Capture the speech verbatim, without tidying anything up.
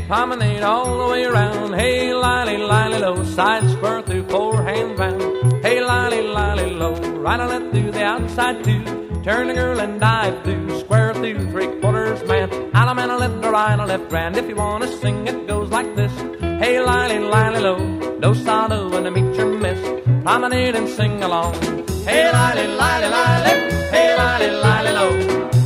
promenade all the way around. Hey, lily, lily, low, side spur through forehand round. Hey, lily, lily, low, right on left through the outside two. Turn the girl and dive through, square through, three quarters man. Alum and a left, a right, a left grand. If you want to sing, it goes like this. Hey, lily, lily, low, do sa do and meet your miss. Promenade and sing along. Hey, lily, lily, lily, hey, lily, lily, low.